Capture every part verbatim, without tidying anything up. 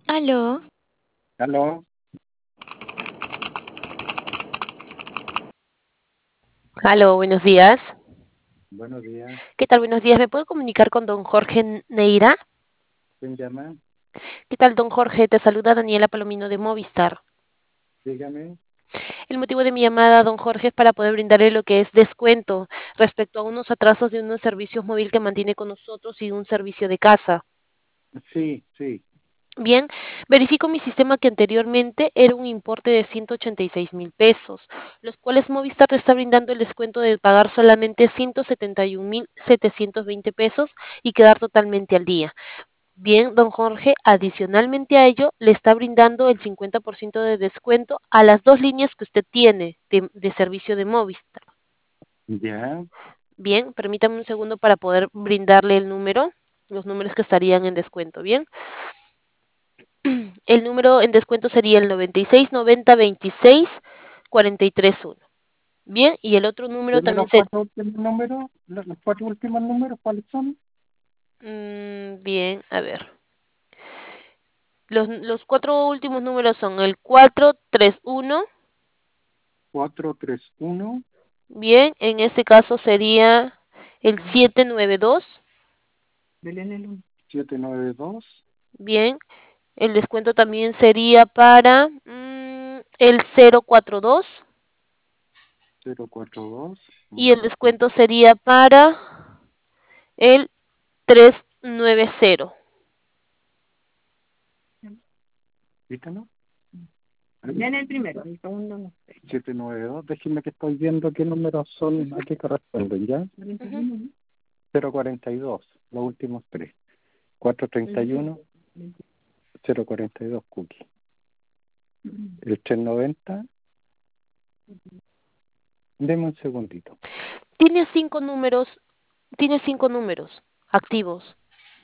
Aló, Aló, aló, buenos días. buenos días. ¿Qué tal? Buenos días. ¿Me puedo comunicar con don Jorge Neira? ¿Quién llama? ¿Qué tal, don Jorge? Te saluda Daniela Palomino de Movistar. Dígame. El motivo de mi llamada, don Jorge, es para poder brindarle lo que es descuento respecto a unos atrasos de unos servicios móvil que mantiene con nosotros y un servicio de casa. Sí, sí. Bien, verifico mi sistema que anteriormente era un importe de ciento ochenta y seis mil pesos, los cuales Movistar te está brindando el descuento de pagar solamente ciento setenta y un mil setecientos veinte pesos y quedar totalmente al día. Bien, don Jorge, adicionalmente a ello, le está brindando el cincuenta por ciento de descuento a las dos líneas que usted tiene de, de servicio de Movistar. Ya. Bien, permítame un segundo para poder brindarle el número, los números que estarían en descuento. Bien, el número en descuento sería el noventa y seis noventa veintiséis cuarenta y tres uno. Bien, y el otro número Dime también los se... cuatro últimos números. Los, los cuatro últimos números, ¿cuáles son? mm, bien, a ver. Los, los cuatro últimos números son el cuatro tres uno. Cuatro, tres, uno, Bien, en este caso sería el setecientos noventa y dos. siete, nueve, dos, Bien, el descuento también sería para mm, el cero cuatro dos cero, cuatro, dos. y el descuento sería para el trescientos noventa. Dígalo. Viene el primero, el segundo no. siete, nueve, dos. Déjeme que estoy viendo qué números son, a qué corresponden, ¿ya? Ujú. Cero, cuarenta y dos, los últimos tres. Cuatro, treinta y uno, cero, cuarenta y dos, cookie. El tres, noventa. Deme un segundito. Tiene cinco números, tiene cinco números activos.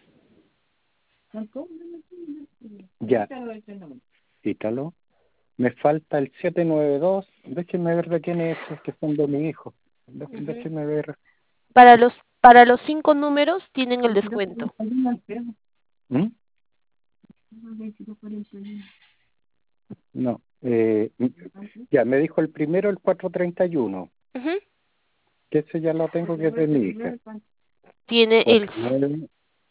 Ya. Ítalo. Me falta el setecientos noventa y dos. Déjeme ver de quién es esos que son de mi hijo. Dé- Ujú. Déjeme ver. Para los, para los cinco números tienen el descuento. ¿Mm? No. Eh, ya, me dijo el primero, el cuatrocientos treinta y uno. Ujú. Que ese ya lo tengo, que es de mi hija. Tiene el... Cuatro nueve.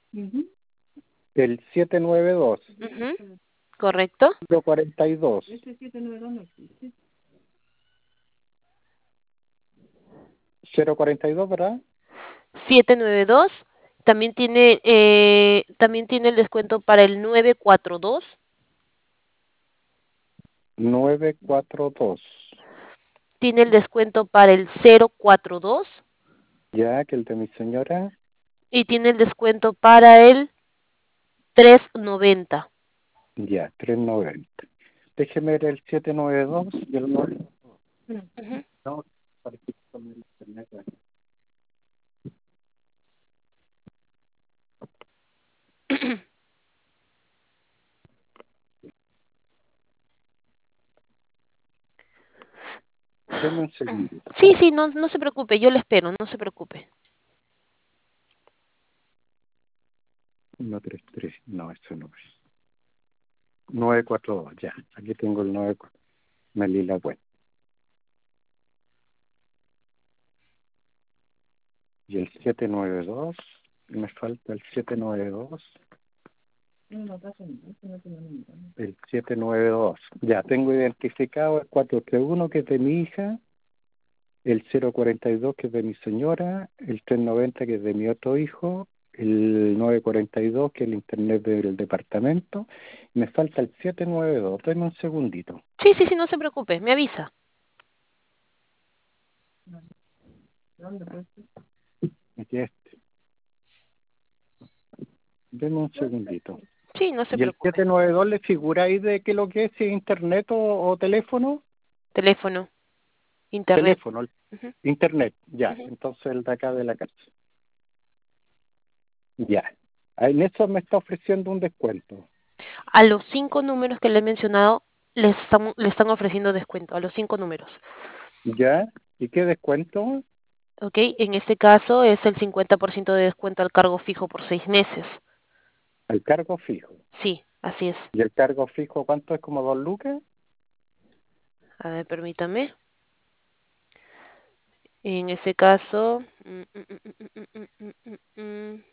El setecientos noventa y dos. Ujú. Correcto. cero cuarenta y dos. cero cuarenta y dos, ¿verdad? setecientos noventa y dos. También tiene, eh, también tiene el descuento para el novecientos cuarenta y dos. novecientos cuarenta y dos. Tiene el descuento para el cero cuarenta y dos. Ya, que el de mi señora. Y tiene el descuento para el trescientos noventa. Ya, trescientos noventa. Déjeme ver el setecientos noventa y dos y el nueve. Ujú. No, parece que con el internet. Deme un segundito. Sí, sí, no, no se preocupe, yo le espero, no se preocupe. uno tres tres. No, eso no es. novecientos cuarenta y dos, ya. Aquí tengo el nueve. Me li la web. Y el setecientos noventa y dos. Me falta el setecientos noventa y dos. El setecientos noventa y dos. Ya, tengo identificado el cuatrocientos treinta y uno, que es de mi hija. El cero cuarenta y dos, que es de mi señora. El trescientos noventa, que es de mi otro hijo. El novecientos cuarenta y dos, que es el internet del departamento. Me falta el setecientos noventa y dos. Dame un segundito. Sí, sí, sí, no se preocupe, me avisa. Aquí este. Deme un segundito. Sí, no se ¿Y el preocupe. setecientos noventa y dos le figura ahí de qué lo que es, si es internet o, o teléfono? Teléfono, internet. Teléfono, el- Ujú, internet, ya. ujú. Entonces el de acá de la casa. Ya. Ah, en eso me está ofreciendo un descuento. A los cinco números que le he mencionado, les están, le están ofreciendo descuento, a los cinco números. ¿Ya? ¿Y qué descuento? ¿Ok? En este caso es el cincuenta por ciento de descuento al cargo fijo por seis meses. El cargo fijo. Sí, así es. ¿Y el cargo fijo cuánto es? ¿Como dos lucas? A ver, permítame. En ese caso... mm, mm, mm, mm, mm, mm, mm, mm, mm.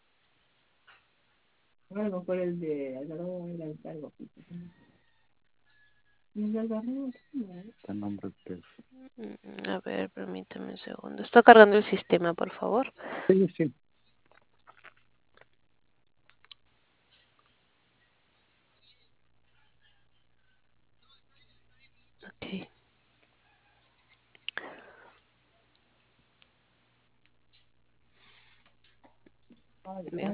Bueno, por el de Algarrobo era el cargo fijo. ¿Y el de Algarrobo? Está el nombre del precio. Mm, A ver, permítame un segundo. Está cargando el sistema, por favor. Sí, sí. Ok. Bien.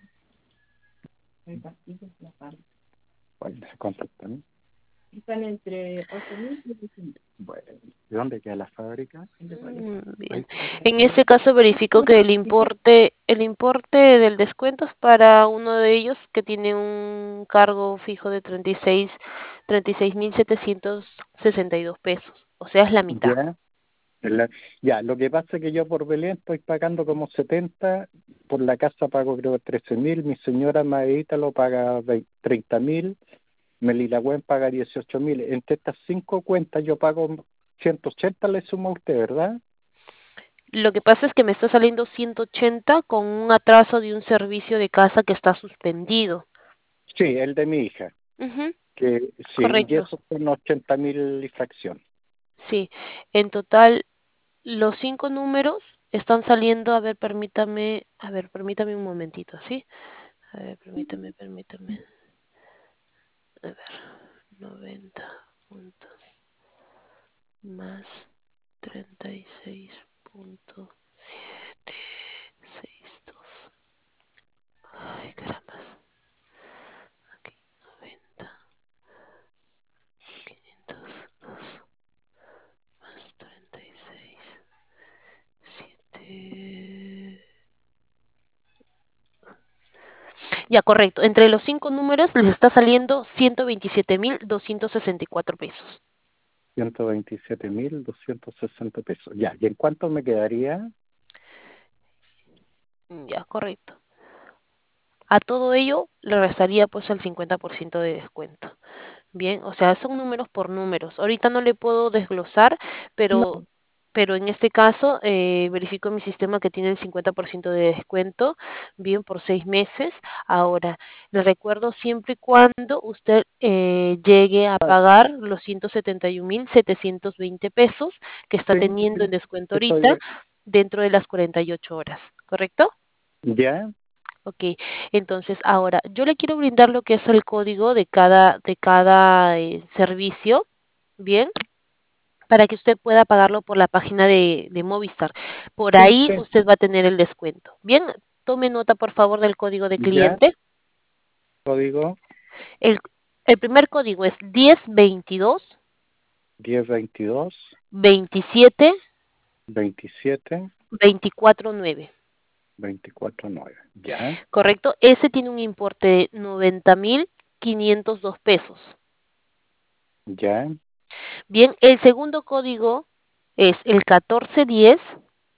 El castillo es la parte. Bueno, ¿cuánto están? Están entre ocho mil y diez mil. Bueno, ¿de dónde queda la fábrica? Mm, Ahí Bien. está. En ese caso verifico que el importe, el importe del descuento es para uno de ellos que tiene un cargo fijo de treinta y seis, treinta y seis mil setecientos sesenta y dos pesos. O sea, es la mitad. Ya, en la- ya, lo que pasa es que yo por Belén estoy pagando como setenta, por la casa pago creo trece mil, mi señora Maedita lo paga treinta mil, Melilagüen paga dieciocho mil. Entre estas cinco cuentas yo pago ciento ochenta, le sumo a usted, ¿verdad? Lo que pasa es que me está saliendo ciento ochenta con un atraso de un servicio de casa que está suspendido. Sí, el de mi hija, Ujú, que sí, y correcto. eso son ochenta mil y fracción. Sí. En total, los cinco números están saliendo. A ver, permítame, a ver, permítame un momentito, ¿sí? A ver, permítame, permítame. A ver, noventa puntos más treinta y seis punto sesenta y dos. Ay, caramba. Aquí, noventa, quinientos dos más treinta y seis, siete. Ya, correcto. Entre los cinco números les está saliendo ciento veintisiete mil doscientos sesenta y cuatro pesos. ciento veintisiete mil doscientos sesenta pesos. Ya, ¿y en cuánto me quedaría? Ya, correcto. A todo ello le restaría pues el cincuenta por ciento de descuento. Bien, o sea, son números por números. Ahorita no le puedo desglosar, pero, No. pero en este caso eh, verifico en mi sistema que tiene el cincuenta por ciento de descuento, bien, por seis meses. Ahora, le recuerdo siempre y cuando usted eh, llegue a pagar los ciento setenta y un mil setecientos veinte pesos que está Sí, teniendo en sí, descuento ahorita estoy, dentro de las cuarenta y ocho horas, ¿correcto? ya, Ok, entonces ahora yo le quiero brindar lo que es el código de cada, de cada eh, servicio, ¿bien? Para que usted pueda pagarlo por la página de, de Movistar. Por sí, ahí sí, usted va a tener el descuento. Bien, tome nota por favor del código de ya, cliente. código El, el primer código es diez veintidós diez veintidós veintisiete veintisiete veinticuatro nueve. veinticuatro nueve. Ya, ¿Correcto? Ese tiene un importe de noventa mil quinientos dos pesos. ya, Bien, el segundo código es el catorce diez.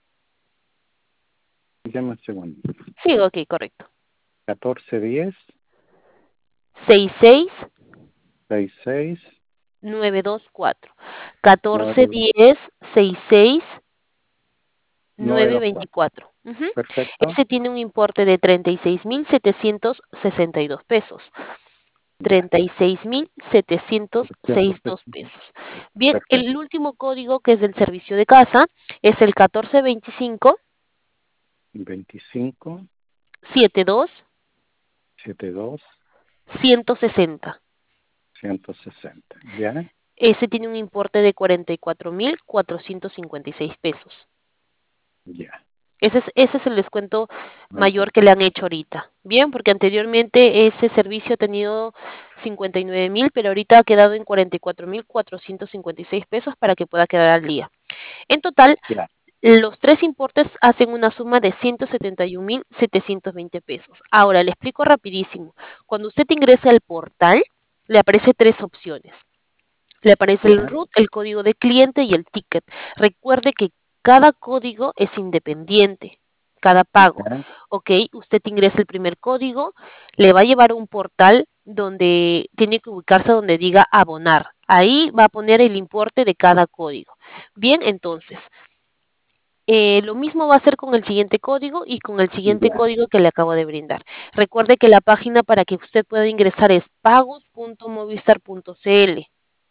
llama un segundo. Sí, ok, correcto. catorce diez sesenta y seis sesenta y seis novecientos veinticuatro. catorce nueve diez sesenta y seis novecientos veinticuatro. veinticuatro. Ujú. Perfecto. Ese tiene un importe de treinta y seis mil setecientos sesenta y dos pesos. Ya, treinta y seis mil setecientos sesenta y dos trescientos sesenta. pesos. Bien, Perfecto. el último código que es del servicio de casa es el catorce veinticinco veinticinco setenta y dos setenta y dos ciento sesenta. ciento sesenta. Ya, Ese tiene un importe de cuarenta y cuatro mil cuatrocientos cincuenta y seis pesos. ya. Ese es, ese es el descuento Bueno, mayor que le han hecho ahorita. Bien, porque anteriormente ese servicio ha tenido cincuenta y nueve mil, pero ahorita ha quedado en cuarenta y cuatro mil cuatrocientos cincuenta y seis pesos para que pueda quedar al día. En total, ya, los tres importes hacen una suma de ciento setenta y un mil setecientos veinte pesos. Ahora, le explico rapidísimo. Cuando usted ingresa al portal, le aparece tres opciones. Le aparece el ya, root, el código de cliente y el ticket. Recuerde que cada código es independiente. cada pago. Ya. Ok, usted ingresa el primer código, le va a llevar a un portal donde tiene que ubicarse donde diga abonar. Ahí va a poner el importe de cada código. Bien, entonces, eh, lo mismo va a hacer con el siguiente código y con el siguiente Ya. código que le acabo de brindar. Recuerde que la página para que usted pueda ingresar es pagos punto movistar punto cl.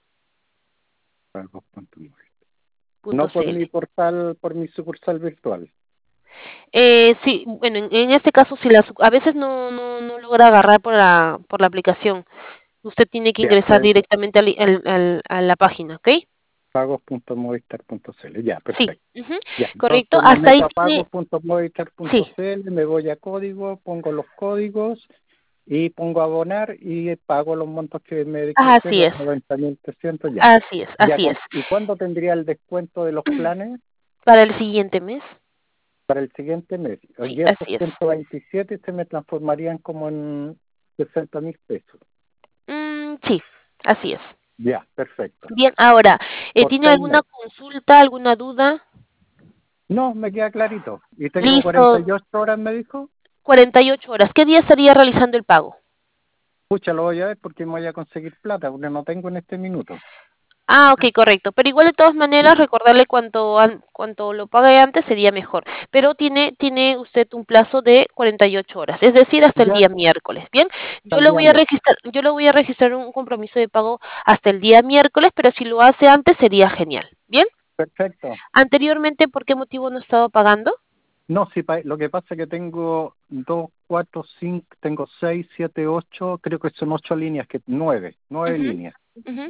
Pagos punto nueve. Punto No por cl. mi portal, por mi sucursal virtual. Eh, sí, bueno, en, en este caso, si la, su- a veces no, no, no logra agarrar por la, por la aplicación, usted tiene que Ya, ingresar pues, directamente al- al- al- a la página, ¿ok? pagos punto movistar punto cl. Ya, Sí, perfecto. ujú, Ya, correcto. entonces me Hasta ahí meto a tiene, pagos punto movistar punto sí, cl, me voy a código, pongo los códigos y pongo abonar y pago los montos que me dijo usted, así los es, noventa mil trescientos ya. así es, Ya, así con- es. ¿y cuándo tendría el descuento de los planes? Para el siguiente mes, Para el siguiente mes. sí, Y estos así es. ciento veintisiete se me transformarían como en sesenta mil pesos. Mm, sí, así es. Ya, perfecto. Bien, ahora, eh, Por ¿tiene seis alguna meses. consulta, alguna duda? No, me queda clarito. Y tengo cuarenta Listo, y ocho horas, me dijo. cuarenta y ocho horas. ¿Qué día estaría realizando el pago? Pucha, lo voy a ver porque me voy a conseguir plata, porque no tengo en este minuto. Ah, ok, correcto. Pero igual de todas maneras, recordarle cuanto, an- cuanto lo pague antes sería mejor. Pero tiene, tiene usted un plazo de cuarenta y ocho horas, es decir, hasta el Ya, día miércoles. Bien, hasta yo el le día voy a miércoles. registrar, yo le voy a registrar un compromiso de pago hasta el día miércoles, pero si lo hace antes sería genial. Bien, Perfecto. anteriormente, ¿por qué motivo no estaba pagando? No, sí, pa- lo que pasa es que tengo dos, cuatro, cinco, tengo seis, siete, ocho, creo que son ocho líneas, que nueve, nueve Ujú, líneas. ujú,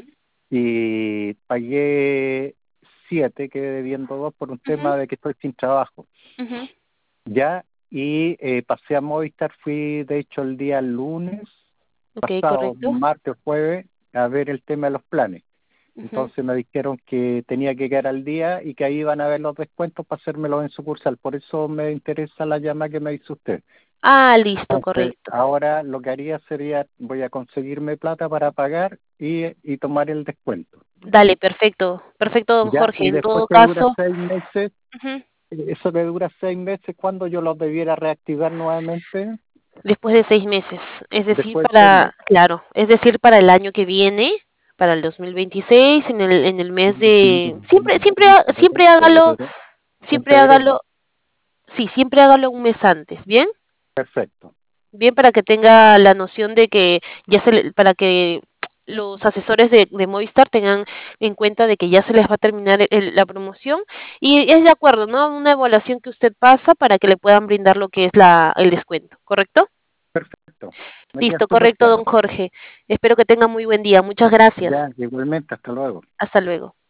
Y pagué siete, quedé debiendo dos por un ujú, tema de que estoy sin trabajo. ujú. Ya, y eh, pasé a Movistar, fui de hecho el día lunes, Ok, pasado correcto. martes o jueves, a ver el tema de los planes. Ujú. Entonces me dijeron que tenía que quedar al día y que ahí iban a ver los descuentos para hacérmelos en sucursal. Por eso me interesa la llamada que me hizo usted. Ah, listo, Entonces, correcto. ahora lo que haría sería, voy a conseguirme plata para pagar y, y tomar el descuento. Dale, perfecto, perfecto, don Ya, Jorge. y En después todo que dura caso, seis meses, ujú, eso que dura seis meses, ¿cuándo yo los debiera reactivar nuevamente? después de seis meses, es decir, Después de seis para, meses. claro, es decir, para el año que viene, para el dos mil veintiséis, en el, en el mes de, siempre, siempre, ha- siempre hágalo, Febrero. En siempre febrero. hágalo, sí, siempre hágalo un mes antes, ¿bien? Perfecto. Bien, para que tenga la noción de que ya se le- para que los asesores de, de Movistar tengan en cuenta de que ya se les va a terminar el- el- la promoción y es de acuerdo, ¿no? Una evaluación que usted pasa para que le puedan brindar lo que es la, el descuento, ¿correcto? Perfecto. Me queda Listo, súper correcto, claro. don Jorge. Espero que tenga muy buen día. Muchas gracias. Ya, igualmente, hasta luego. Hasta luego.